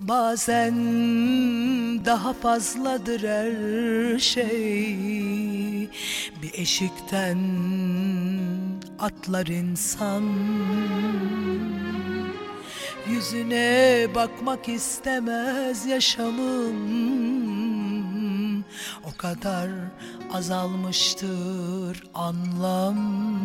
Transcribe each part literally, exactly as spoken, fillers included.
Bazen daha fazladır her şey. Bir eşikten atlar insan, yüzüne bakmak istemez yaşamım. O kadar azalmıştır anlam.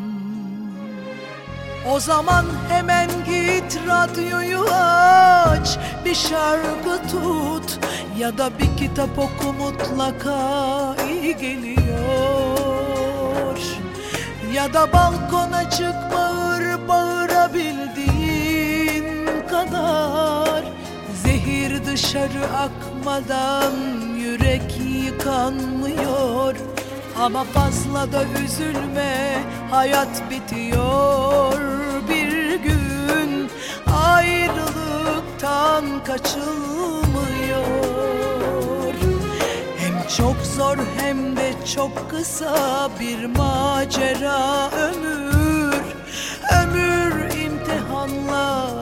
O zaman hemen git radyoyu aç, bir şarkı tut ya da bir kitap oku, mutlaka iyi geliyor. Ya da balkona çık, bağır bağırabildiğin kadar. Zehir dışarı akmadan yürek yıkanmıyor. Ama fazla da üzülme, hayat bitiyor bir gün. Ayrılıktan kaçılmıyor. Hem çok zor hem de çok kısa bir macera ömür. Ömür imtihanla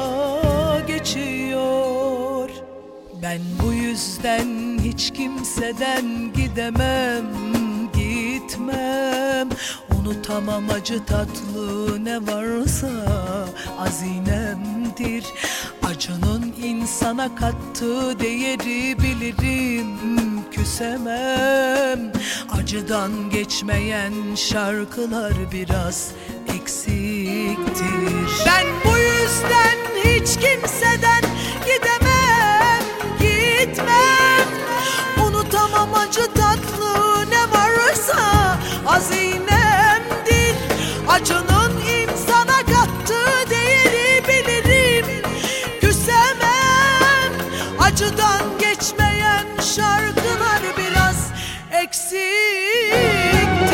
geçiyor. Ben bu yüzden hiç kimseden gidemem, gitmem. Unutamam acı tatlı, ne varsa hazinemdir. Acının insana kattığı değeri bilirim, küsemem. Acıdan geçmeyen şarkılar biraz eksiktir. Ben bu yüzden hiç kimseden gidemem, gitmem. Unutamam acı tatlı, ne varsa hazinemdir. Acının insana kattığı değeri bilirim, küsemem. Acıdan geçmeyen şarkılar biraz eksiktir.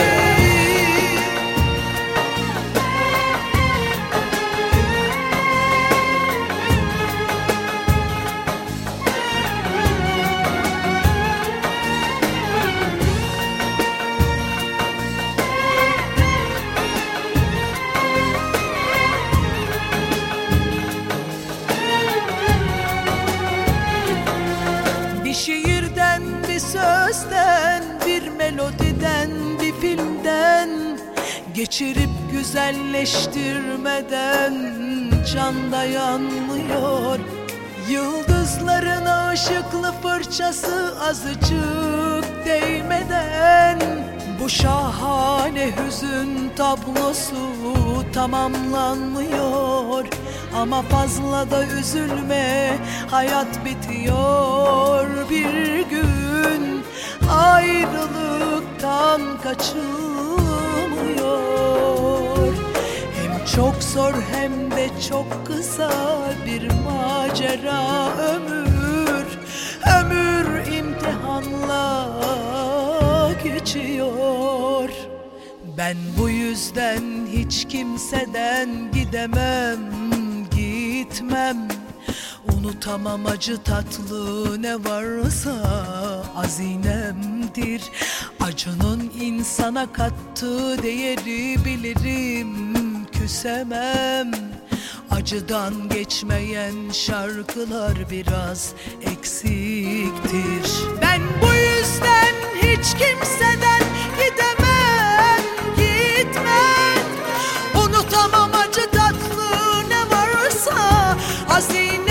Bir şiirden, bir sözden, bir melodiden, bir filmden geçirip güzelleştirmeden can dayanmıyor. Yıldızların ışıklı fırçası azıcık değmeden bu şahane hüzün tablosu tamamlanmıyor. Ama fazla da üzülme, hayat bitiyor bir gün. Ayrılıktan kaçılmıyor. Hem çok zor hem de çok kısa bir macera ömür. Ömür imtihanla geçiyor. Ben bu yüzden hiç kimseden gidemem, gitmem. Unutamam acı tatlı, ne varsa hazinemdir. Acının insana kattığı değeri bilirim, küsemem. Acıdan geçmeyen şarkılar biraz eksiktir. Ben bu yüzden hiç kimseden gidemem, gitmem. Unutamam acı tatlı, ne varsa hazine